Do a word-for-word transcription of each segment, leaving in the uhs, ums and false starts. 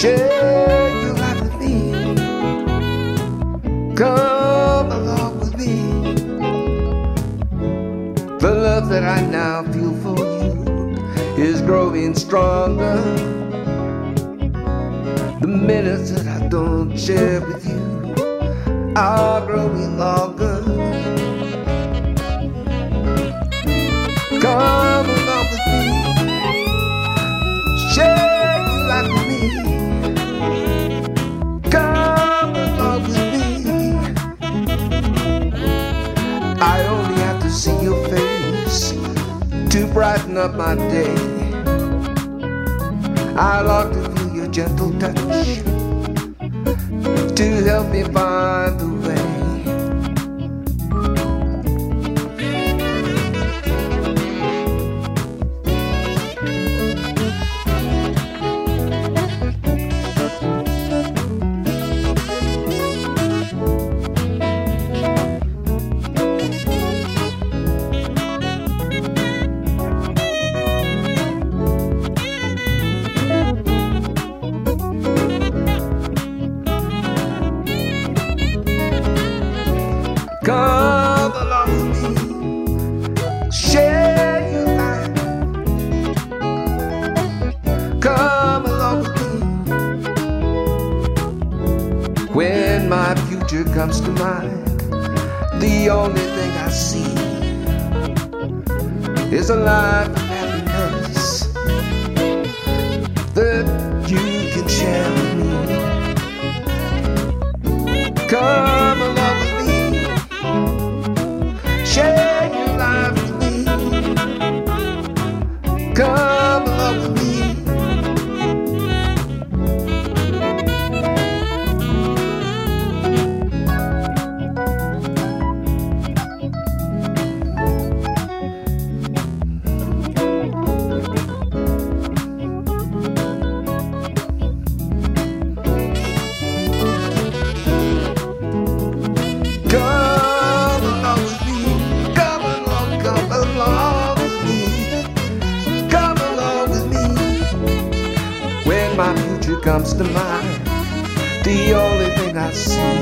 Share your life with me. Come along with me. The love that I now feel for you is growing stronger. The minutes that I don't share with you are growing longer. Come along with me. Share your life with me. Come along with me. I only have to see your face to brighten up my day. I long to feel your gentle touch to help me find the way. Come along with me, share your life. Come along with me. When my future comes to mind, the only thing I see is a life of happiness that you can share with me. Come along with me. Share your life with me. Come along with me. Come along with me. Come along, come along with me. Come along with me. When my future comes to mind, the only thing I see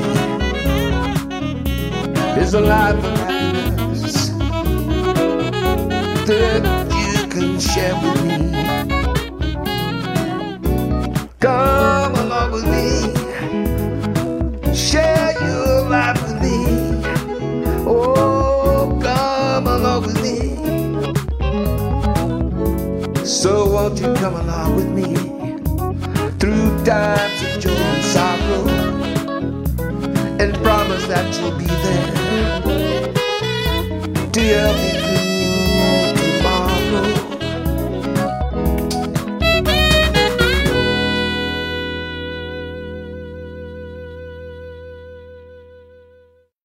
is a life of happiness that you can share with me. Come along with me. Share your life with me. Oh, come along with me. So won't you come along with me through times of joy and sorrow, and promise that you'll be there to help me